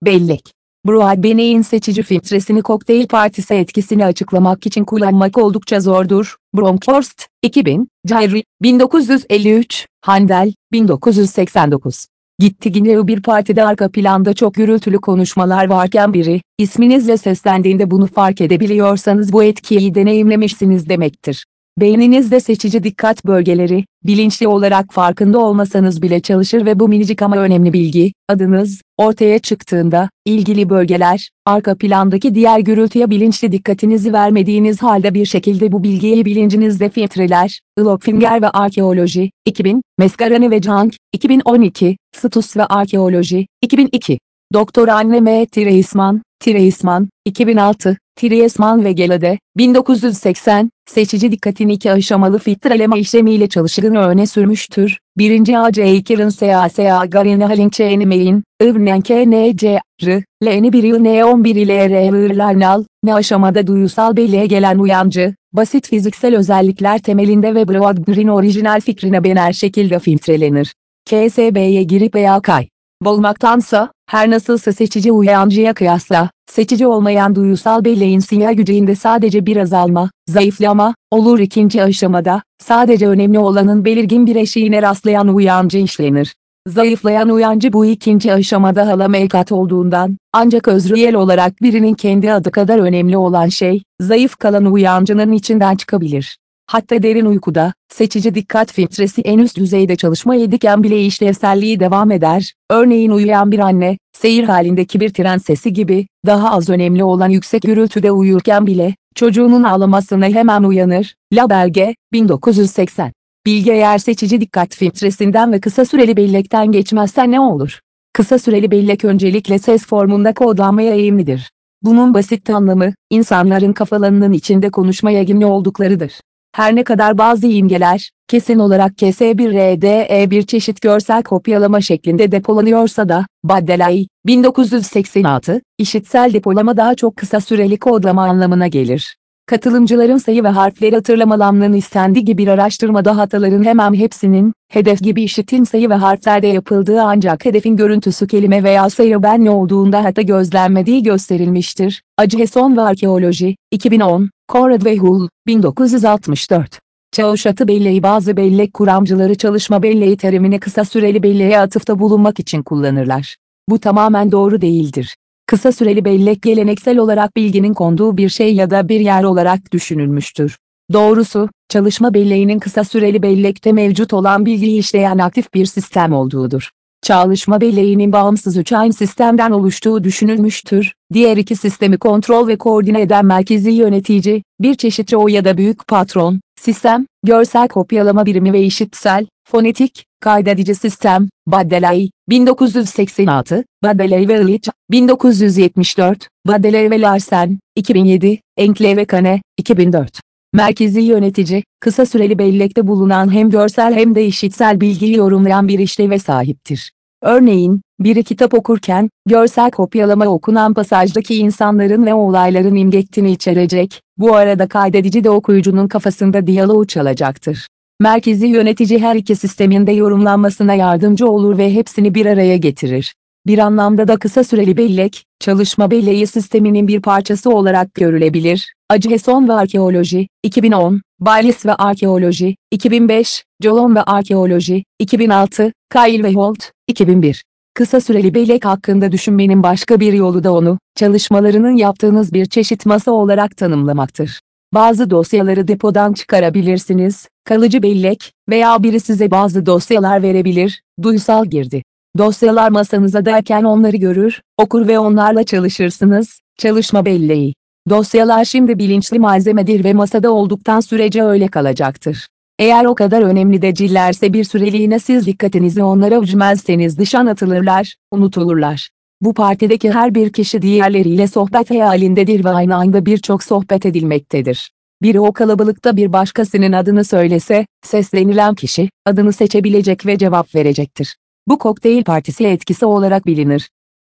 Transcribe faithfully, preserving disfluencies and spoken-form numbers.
Bellek. Broadbent'in seçici filtresini kokteyl partisi etkisini açıklamak için kullanmak oldukça zordur. Bronkhorst, iki bin, Jerry, bin dokuz yüz elli üç, Handel, bin dokuz yüz seksen dokuz. Gitti yine bir partide arka planda çok gürültülü konuşmalar varken biri, isminizle seslendiğinde bunu fark edebiliyorsanız bu etkiyi deneyimlemişsiniz demektir. Beyninizde seçici dikkat bölgeleri, bilinçli olarak farkında olmasanız bile çalışır ve bu minicik ama önemli bilgi, adınız, ortaya çıktığında, ilgili bölgeler, arka plandaki diğer gürültüye bilinçli dikkatinizi vermediğiniz halde bir şekilde bu bilgiyi bilincinizde filtreler. Lockfinger ve Arkeoloji, iki bin, Mascarani ve Jung, iki bin on iki, Stus ve Arkeoloji, iki bin iki. Doktor Anne M. Treisman, Treisman, iki bin altı, Treisman ve Gelade, bin dokuz yüz seksen, seçici dikkatin iki aşamalı filtreleme işlemiyle çalıştığını öne sürmüştür. Birinci A C iki S A S A Garine Halinkçe'ni Main, Ivnen K N C R, L'ni bir N on bir ile R Larnal, ne aşamada duyusal belleğe gelen uyancı, basit fiziksel özellikler temelinde ve Broadbent'in orijinal fikrine benzer şekilde filtrelenir. K S B'ye girip veya kay bolmaktansa, her nasılsa seçici uyancıya kıyasla, seçici olmayan duyusal belleğin sinyal gücünde sadece bir azalma, zayıflama, olur. İkinci aşamada, sadece önemli olanın belirgin bir eşiğine rastlayan uyancı işlenir. Zayıflayan uyancı bu ikinci aşamada hala mevcut olduğundan, ancak özrüyel olarak birinin kendi adı kadar önemli olan şey, zayıf kalan uyancının içinden çıkabilir. Hatta derin uykuda, seçici dikkat filtresi en üst düzeyde çalışma ediken bile işlevselliği devam eder. Örneğin uyuyan bir anne, seyir halindeki bir tren sesi gibi, daha az önemli olan yüksek gürültüde uyurken bile, çocuğunun ağlamasına hemen uyanır. La Belge, bin dokuz yüz seksen. Bilgi eğer seçici dikkat filtresinden ve kısa süreli bellekten geçmezse ne olur? Kısa süreli bellek öncelikle ses formunda kodlanmaya eğimlidir. Bunun basit anlamı, insanların kafalarının içinde konuşmaya eğimli olduklarıdır. Her ne kadar bazı imgeler, kesin olarak K S bir R D E bir çeşit görsel kopyalama şeklinde depolanıyorsa da, Baddeley, bin dokuz yüz seksen altı, işitsel depolama daha çok kısa süreli kodlama anlamına gelir. Katılımcıların sayı ve harfleri hatırlamalarının istendiği gibi bir araştırmada hataların hemen hepsinin, hedef gibi işitim sayı ve harflerde yapıldığı ancak hedefin görüntüsü kelime veya sayı benli olduğunda hata gözlenmediği gösterilmiştir. Acheson ve Arkeoloji, iki bin on, Conrad ve Hull, bin dokuz yüz altmış dört. Çağuşatı belleği bazı bellek kuramcıları çalışma belleği terimini kısa süreli belleğe atıfta bulunmak için kullanırlar. Bu tamamen doğru değildir. Kısa süreli bellek geleneksel olarak bilginin konduğu bir şey ya da bir yer olarak düşünülmüştür. Doğrusu, çalışma belleğinin kısa süreli bellekte mevcut olan bilgiyi işleyen aktif bir sistem olduğudur. Çalışma belleğinin bağımsız üç aynı sistemden oluştuğu düşünülmüştür. Diğer iki sistemi kontrol ve koordine eden merkezi yönetici, bir çeşit R O ya da büyük patron, sistem, görsel kopyalama birimi ve işitsel, fonetik, kaydedici sistem. Baddeley, bin dokuz yüz seksen altı, Baddeley ve Illich, bin dokuz yüz yetmiş dört, Baddeley ve Larsen, iki bin yedi, Enkle ve Kane, iki bin dört. Merkezi yönetici, kısa süreli bellekte bulunan hem görsel hem de işitsel bilgiyi yorumlayan bir işleve sahiptir. Örneğin, biri kitap okurken, görsel kopyalama okunan pasajdaki insanların ve olayların imgesini içerecek, bu arada kaydedici de okuyucunun kafasında diyaloğu çalacaktır. Merkezi yönetici her iki sistemin de yorumlanmasına yardımcı olur ve hepsini bir araya getirir. Bir anlamda da kısa süreli bellek, çalışma belleği sisteminin bir parçası olarak görülebilir. Acheson ve Arkeoloji, iki bin on, Baylis ve Arkeoloji, iki bin beş, Jolon ve Arkeoloji, iki bin altı, Kyle ve Holt, iki bin bir. Kısa süreli bellek hakkında düşünmenin başka bir yolu da onu, çalışmalarının yaptığınız bir çeşit masa olarak tanımlamaktır. Bazı dosyaları depodan çıkarabilirsiniz, kalıcı bellek veya biri size bazı dosyalar verebilir, duysal girdi. Dosyalar masanıza derken onları görür, okur ve onlarla çalışırsınız, çalışma belleği. Dosyalar şimdi bilinçli malzemedir ve masada olduktan sürece öyle kalacaktır. Eğer o kadar önemli değillerse bir süreliğine siz dikkatinizi onlara vermezseniz dışarı atılırlar, unutulurlar. Bu partideki her bir kişi diğerleriyle sohbet halindedir ve aynı anda birçok sohbet edilmektedir. Biri o kalabalıkta bir başkasının adını söylese, seslenilen kişi, adını seçebilecek ve cevap verecektir. Bu kokteyl partisi etkisi olarak bilinir.